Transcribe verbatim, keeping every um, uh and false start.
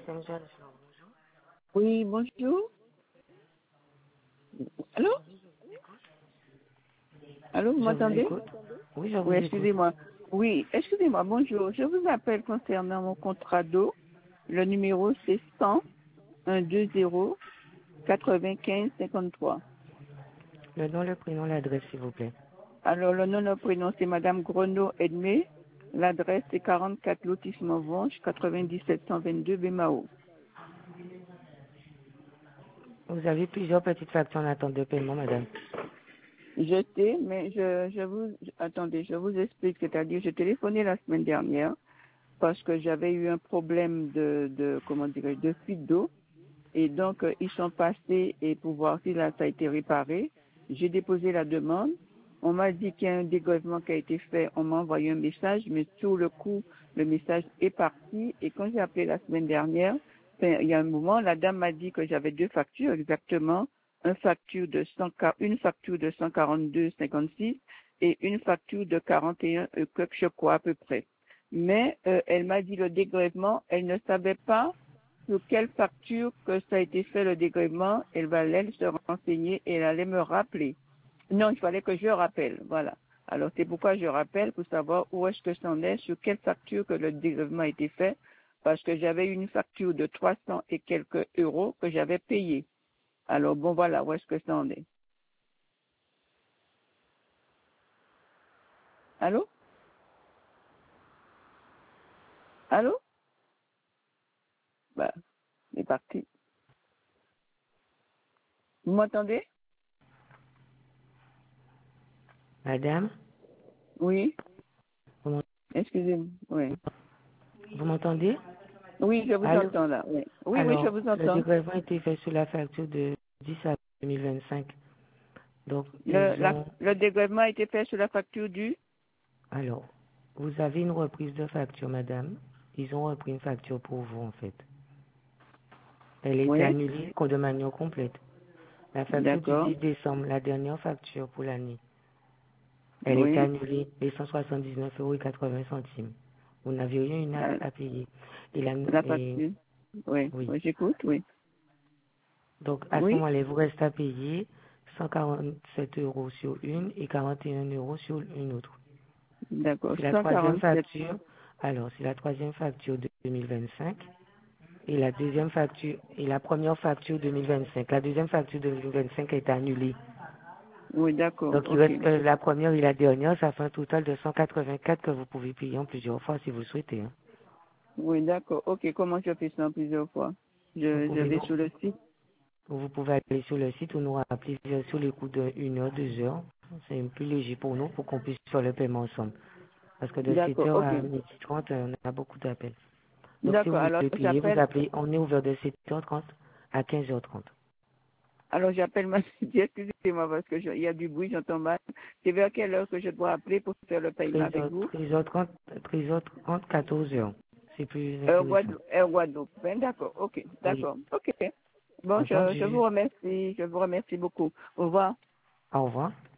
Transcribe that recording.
Oui, bonjour. Allô? Allô, vous Je vous m'entendez? écoute. Oui, je vous Oui, écoute. excusez-moi. Oui, excusez-moi, bonjour. Je vous appelle concernant mon contrat d'eau. Le numéro, c'est cent un deux zéro quatre-vingt-quinze cinquante-trois. Le nom, le prénom, l'adresse, s'il vous plaît. Alors, le nom, le prénom, c'est Madame Greneau Edmé. L'adresse, c'est quarante-quatre lotissement Vonche, quatre-vingt-dix-sept cent vingt-deux Bémao. Vous avez plusieurs petites factures en attente de paiement, madame. Je sais, mais je, je vous, attendez, je vous explique. C'est-à-dire, j'ai téléphoné la semaine dernière parce que j'avais eu un problème de, de comment dirais de fuite d'eau. Et donc, euh, ils sont passés et pour voir si là, ça a été réparé. J'ai déposé la demande. On m'a dit qu'il y a un dégrèvement qui a été fait. On m'a envoyé un message, mais sur le coup, le message est parti. Et quand j'ai appelé la semaine dernière, ben, il y a un moment, la dame m'a dit que j'avais deux factures exactement. Une facture de cent, une facture de cent quarante-deux virgule cinquante-six et une facture de quarante et un, euh, que je crois à peu près. Mais euh, elle m'a dit le dégrèvement, elle ne savait pas sur quelle facture que ça a été fait le dégrèvement. Elle va aller se renseigner et elle allait me rappeler. Non, il fallait que je rappelle, voilà. Alors c'est pourquoi je rappelle pour savoir où est-ce que c'en est, sur quelle facture que le dégrèvement a été fait, parce que j'avais une facture de trois cents et quelques euros que j'avais payée. Alors bon voilà, où est-ce que ça en est. Allô? Allô? Bah, c'est parti. Vous m'entendez? Madame, Oui? vous m'en- Excusez-moi. Oui. vous m'entendez? Oui, je vous Allô? entends là. Oui, oui, oui, je Alors, vous le entends. dégrèvement a été fait sur la facture de dix à deux mille vingt-cinq. Donc, Le, ils la, ont... le dégrèvement a été fait sur la facture du? Alors, vous avez une reprise de facture, madame. Ils ont repris une facture pour vous, en fait. Elle a été Oui, annulée de manière complète. La facture du d'accord. dix décembre, la dernière facture pour l'année, elle a été Oui. annulée les cent soixante-dix-neuf euros et quatre-vingts centimes. Vous n'avez rien Euh, à, à payer. Et la, La et, facture. Oui, oui. oui, j'écoute, oui. Donc, à ce Oui, moment-là, il vous reste à payer cent quarante-sept euros sur une et quarante et un euros sur une autre. d'accord. C'est la cent troisième quarante-sept. facture. Alors, c'est la troisième facture de deux mille vingt-cinq et la deuxième facture et la première facture deux mille vingt-cinq. La deuxième facture de deux mille vingt-cinq est annulée. Oui, d'accord, Donc, il ok. reste que la première et la dernière, ça fait un total de cent quatre-vingt-quatre que vous pouvez payer en plusieurs fois si vous le souhaitez, hein. Oui, d'accord, ok. Comment je fais ça plusieurs fois? Vous Je, je pouvez vais nous, sur le site. vous pouvez aller sur le site ou nous rappeler sur les coups de une heure, deux heures. C'est plus léger pour nous pour qu'on puisse faire le paiement ensemble. Parce que de sept D'accord, heures ok. à midi trente, on a beaucoup d'appels. Donc si D'accord, vous alors voulez payer, vous j'appelle, appelez, on est ouvert de sept heures trente à quinze heures trente. alors j'appelle ma excusez-moi parce que je- il y a du bruit, j'entends mal. C'est vers quelle heure que je dois appeler pour faire le paiement treize avec heures, vous? treize heures trente, treize heures trente, quatorze heures. C'est plus Heure intéressant. Guadeloupe, heure Guadeloupe. Ben, d'accord, ok, Oui, d'accord, ok. Bon, je, je vous entendu. remercie, je vous remercie beaucoup. Au revoir. Au revoir.